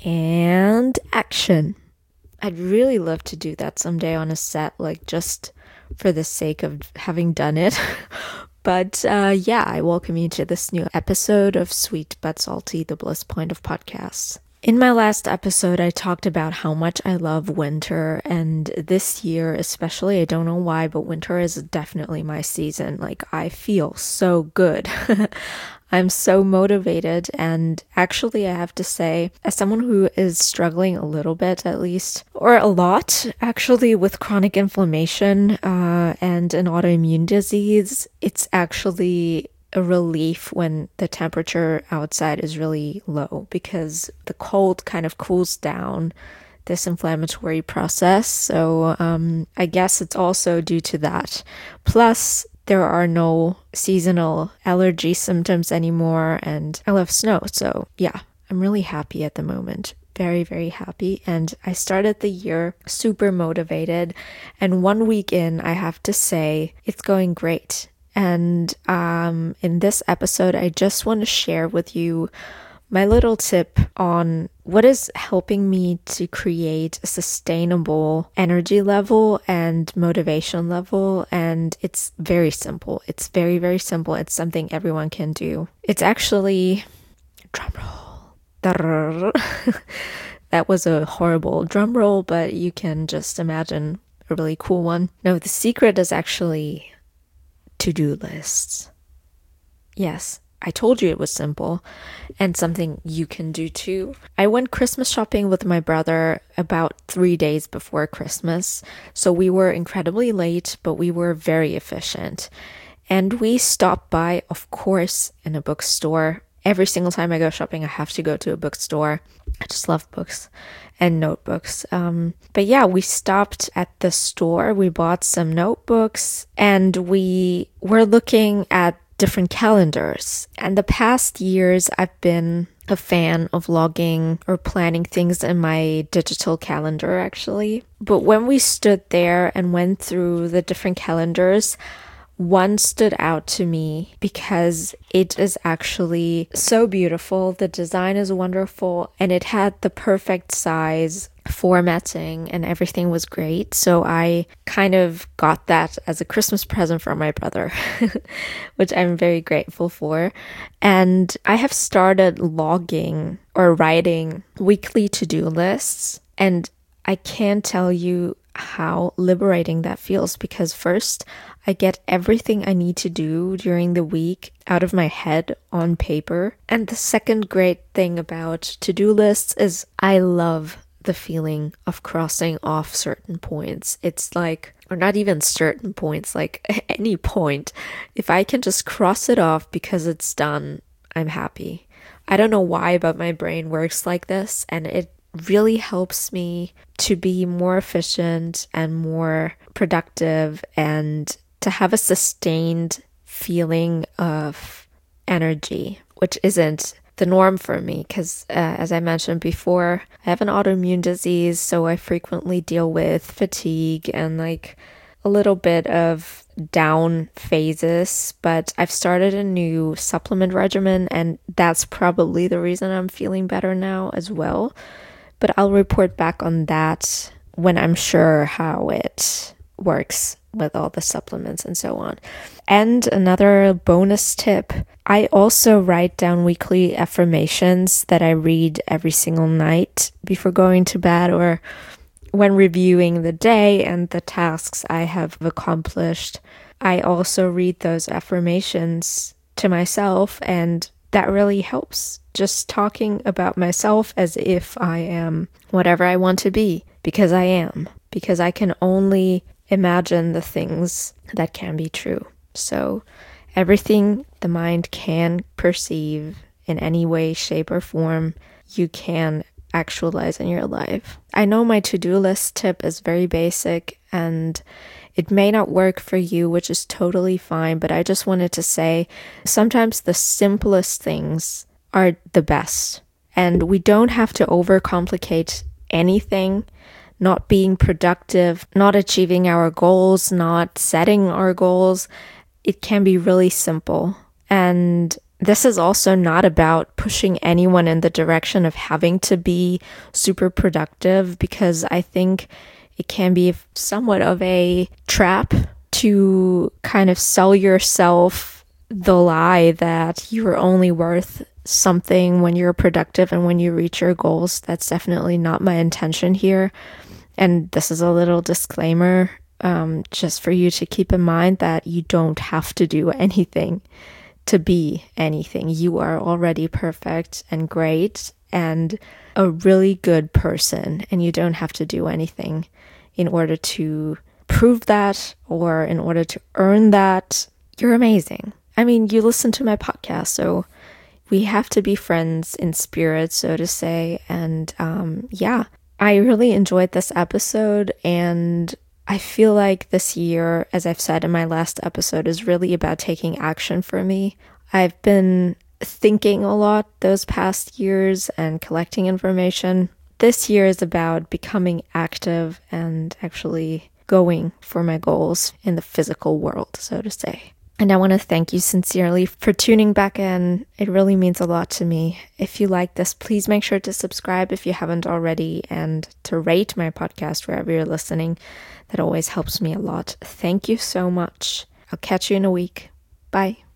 And action. I'd really love to do that someday on a set, like just for the sake of having done it. But yeah, I welcome you to this new episode of Sweet But Salty, the Bliss Point of Podcasts. In my last episode, I talked about how much I love winter, and this year especially, I don't know why, but winter is definitely my season. Like, I feel so good. I'm so motivated, and actually, I have to say, as someone who is struggling a little bit at least, or a lot actually, with chronic inflammation and an autoimmune disease, it's actually a relief when the temperature outside is really low because the cold kind of cools down this inflammatory process. So I guess it's also due to that. Plus, there are no seasonal allergy symptoms anymore, and I love snow. So yeah, I'm really happy at the moment. Very, very happy. And I started the year super motivated. And 1 week in, I have to say, it's going great. And in this episode, I just want to share with you my little tip on what is helping me to create a sustainable energy level and motivation level. And it's very simple. It's very, very simple. It's something everyone can do. It's actually, drumroll. That was a horrible drum roll, but you can just imagine a really cool one. No, the secret is actually to-do lists. Yes, I told you it was simple and something you can do too. I went Christmas shopping with my brother about 3 days before Christmas, so we were incredibly late, but we were very efficient. And we stopped by, of course, in a bookstore. Every single time I go shopping, I have to go to a bookstore. I just love books and notebooks. But yeah, we stopped at the store. We bought some notebooks and we were looking at different calendars. And the past years, I've been a fan of logging or planning things in my digital calendar, actually. But when we stood there and went through the different calendars, one stood out to me because it is actually so beautiful. The design is wonderful and it had the perfect size, formatting, and everything was great. So I kind of got that as a Christmas present from my brother, which I'm very grateful for. And I have started logging or writing weekly to-do lists, and I can't tell you how liberating that feels because first, I get everything I need to do during the week out of my head on paper. And the second great thing about to-do lists is I love the feeling of crossing off certain points. It's like, or not even certain points, like any point. If I can just cross it off because it's done, I'm happy. I don't know why, but my brain works like this, and it really helps me to be more efficient and more productive and to have a sustained feeling of energy, which isn't the norm for me because, as I mentioned before, I have an autoimmune disease, so I frequently deal with fatigue and like a little bit of down phases, but I've started a new supplement regimen, and that's probably the reason I'm feeling better now as well. But I'll report back on that when I'm sure how it works with all the supplements and so on. And another bonus tip, I also write down weekly affirmations that I read every single night before going to bed or when reviewing the day and the tasks I have accomplished. I also read those affirmations to myself, and that really helps. Just talking about myself as if I am whatever I want to be, because I am, because I can only imagine the things that can be true. So everything the mind can perceive in any way, shape, or form, you can actualize in your life. I know my to-do list tip is very basic and it may not work for you, which is totally fine, but I just wanted to say sometimes the simplest things are the best, and we don't have to overcomplicate anything. Not being productive, not achieving our goals, not setting our goals. It can be really simple. And This is also not about pushing anyone in the direction of having to be super productive, because I think it can be somewhat of a trap to kind of sell yourself the lie that you're only worth something when you're productive and when you reach your goals. That's definitely not my intention here. And this is a little disclaimer, just for you to keep in mind that you don't have to do anything to be anything. You are already perfect and great and a really good person, and you don't have to do anything in order to prove that or in order to earn that. You're amazing. I mean, you listen to my podcast, so we have to be friends in spirit, so to say. And yeah, I really enjoyed this episode, and I feel like this year, as I've said in my last episode, is really about taking action for me. I've been thinking a lot those past years and collecting information. This year is about becoming active and actually going for my goals in the physical world, so to say. And I want to thank you sincerely for tuning back in. It really means a lot to me. If you like this, please make sure to subscribe if you haven't already, and to rate my podcast wherever you're listening. That always helps me a lot. Thank you so much. I'll catch you in a week. Bye.